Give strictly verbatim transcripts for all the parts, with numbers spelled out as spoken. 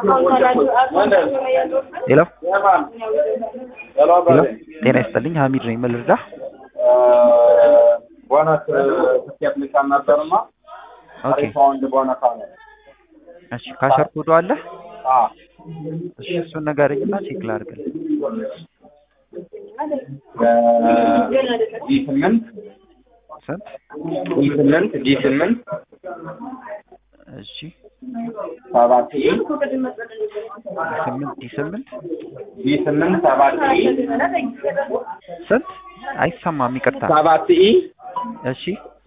ሄሎ ሄሎ ጤና ይስጥልኝ ሀሚድ ነኝ ምን ልርዳህ? ቦነስ ትኬት ልካን ነበርማ ኦኬ ሪፋውንድ ቦነስ አለ። እሺ ካሸር ኮዱ አለ? አዎ እሺ እሱን ንገረኝና ቼክ ላድርግልህ። ዲ ስምንት ስንት? ዲ ስምንት ዲ ስምንት እሺ ሰባት ኢ ስምንት ዲ ስምንት ዲ ስምንት ሰባት ኢ ስንት? አይሰማም ይቅርታ። ሰባት ኢ እሺ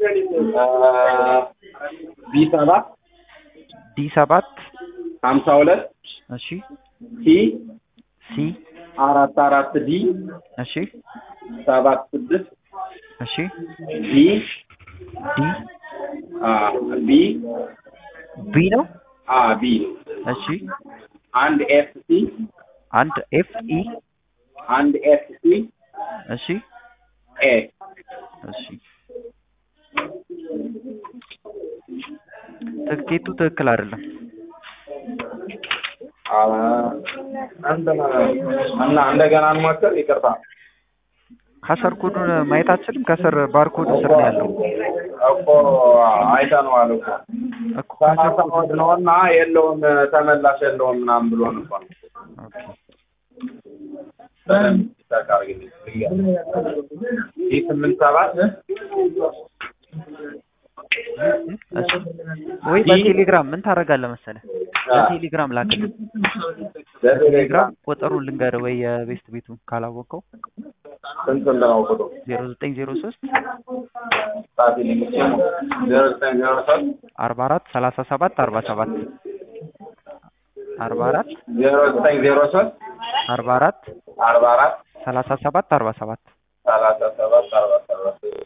ዲ ሰባት ዲ ሰባት ሀምሳ ሁለት እሺ ሲ ሲ አራት አራት ዲ እሺ ሰባት ስድስት እሺ ዲ ዲ አ ቢ ቢ ነው? አ ቢ እሺ አንድ ኤፍ ሲ አንድ ኤፍ ኢ አንድ ኤፍ ሲ እሺ ኤ እሺ ትኬቱ ትክክል አይደለም። አዎ አንተና እና እንደገና እንሞክር። ይቅርታ ካሸር ኮዱን ማየት አትችልም? ከስር ባርኮዱ ስር ነው ያለው እኮ አይተነዋል እኮ እኮ ካሸር ካሸር ኮድ ነውና የለውም ተመላሽ የለውም ምናምን ብሎ ነው። ኦኬ በደንብ ተቃርግልኝ ዲ ስምንት ሰባት እሺ ወይ በቴሌግራም ምን ታደርጋለህ መሰለህ? በቴሌግራም ላክልኝ። በቴሌግራም ቁጥሩን ልንገርህ ወይ የቤስት ቤቱን ካላወቀው ስንት ነው ቁጥሩ? ዜሮ ዘጠኝ ዜሮ ሶስት ታዲያ ዜሮ ዘጠኝ ዜሮ ሶስት አርባ አራት ሰላሳ ሰባት አርባ ሰባት አርባ አራት ዜሮ ዘጠኝ ዜሮ ሶስት አርባ አራት አርባ አራት ሰላሳ ሰባት አርባ ሰባት ሰላሳ ሰባት አርባ ሰባት